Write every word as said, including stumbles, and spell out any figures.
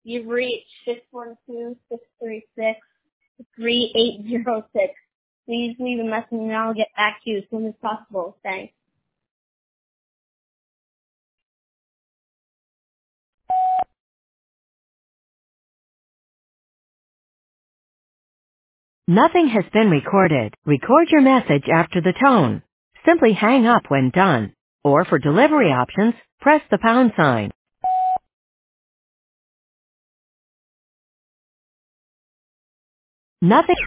You've reached six one two, six three six, three eight zero six. Please leave a message and I'll get back to you as soon as possible. Thanks. Nothing has been recorded. Record your message after the tone. Simply hang up when done. Or for delivery options, press the pound sign. Nothing